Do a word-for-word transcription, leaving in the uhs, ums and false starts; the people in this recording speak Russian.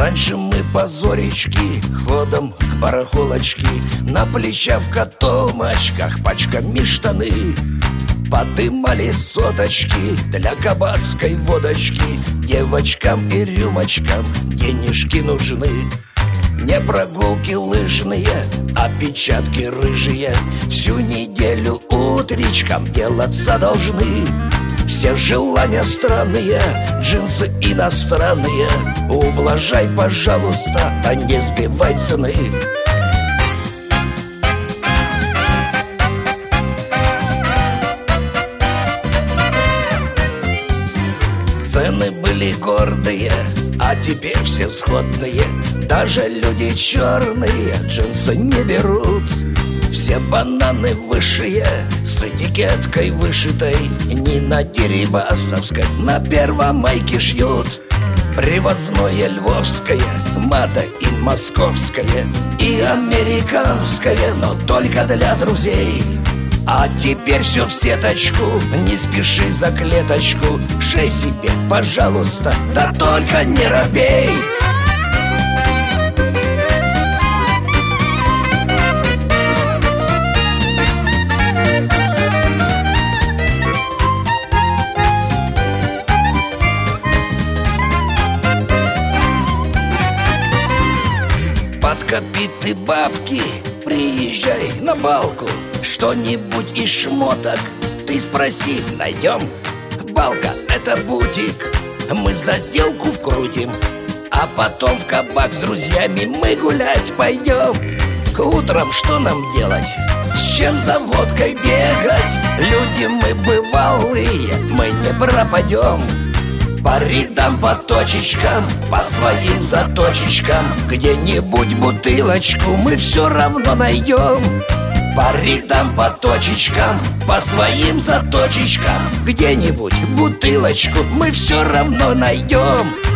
Раньше мы по зоречке, ходом к барахолочке, на плечах в котомочках пачками штаны подымали соточки для кабацкой водочки. Девочкам и рюмочкам денежки нужны. Не прогулки лыжные, а печатки рыжие всю неделю утречком делаться должны. Все желания странные, джинсы иностранные, ублажай, пожалуйста, а не сбивай цены. Цены были гордые, а теперь все сходные. Даже люди черные джинсы не берут. Все бананы высшие, с этикеткой вышитой, не на Дерибасовской, на Первомайке шьют. Привозное львовское, мата и московское, и американское, но только для друзей. А теперь все в сеточку, не спеши за клеточку, шей себе, пожалуйста, да только не робей. Подкопи ты бабки, приезжай на балку. Что-нибудь из шмоток ты спроси, найдем. Балка — это бутик, мы за сделку вкрутим, а потом в кабак с друзьями мы гулять пойдем. Утром что нам делать? С чем за водкой бегать? Люди мы бывалые, мы не пропадем. Пари там по точечкам, по своим заточечкам, где-нибудь бутылочку мы все равно найдем. Пари там по точечкам, по своим заточечкам, где-нибудь бутылочку мы все равно найдем.